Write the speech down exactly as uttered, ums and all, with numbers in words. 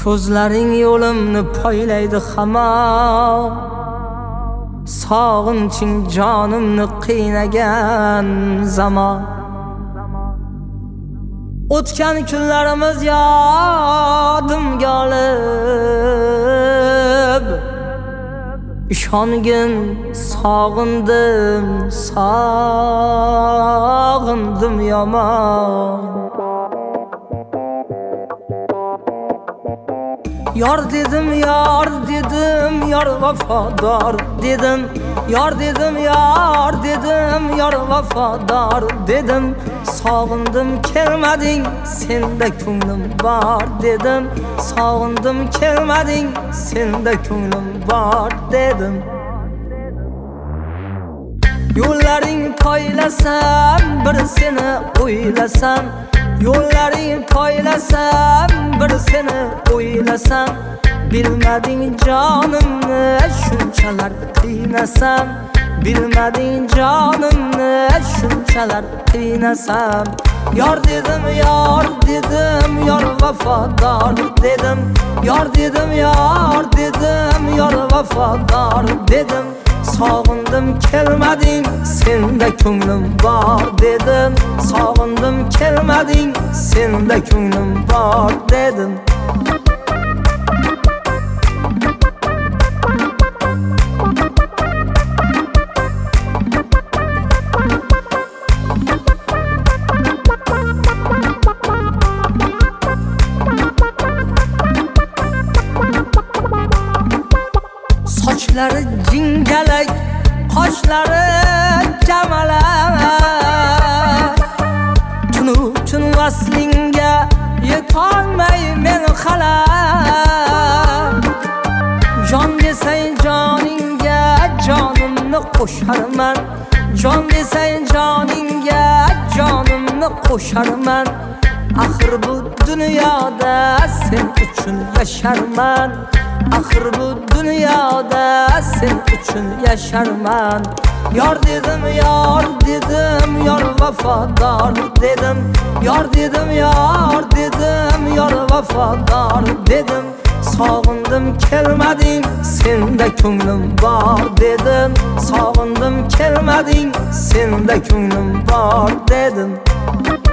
Ko'zlaring yo'limni poylaydi hamon, sog'inching jonimni qiynagan zamon. O'tgan kunlarimiz yodimga olib, ishongin sog'indim, sog'indim yomon. Yar dedim, yar dedim, yar vafodor dedim. Yar dedim, yar dedim, yar vafodor dedim. Sog'indim kelmading, senda ko'nglim bor dedim. Sog'indim kelmading, senda ko'nglim bor dedim. Yo'llaring poylasam, bir seni o'ylasam. Yo'llaring poylasam, bir seni o'ylasam. Bilmading jonimni shunchalar qiynasam. Bilmading jonimni shunchalar qiynasam. Yar dedim, yar dedim, yar vafodor dedim. Yar dedim, yar dedim, yar vafodor dedim. Sog'indim kelmading, senda ko'nglim bor dedim. Sog'indim kelmading, senda ko'nglim bor dedim. Sochlari jingalak, qoshlari kamalak. Tunu tun vaslingga yetolmay men xalak. Jon desang joningga jonimni qo'sharman. Jon desang joningga jonimni qo'sharman. Axir bu dunyoda sen uchun yasharman. Axir bu dunyoda sen uchun yasharman. Yar dedim, yar dedim, yar vafodor dedim. Yar dedim, yar dedim, yar vafodor dedim. Sog'indim kelmading, senda ko'nglim bor dedim. Sog'indim kelmading, senda ko'nglim bor dedim.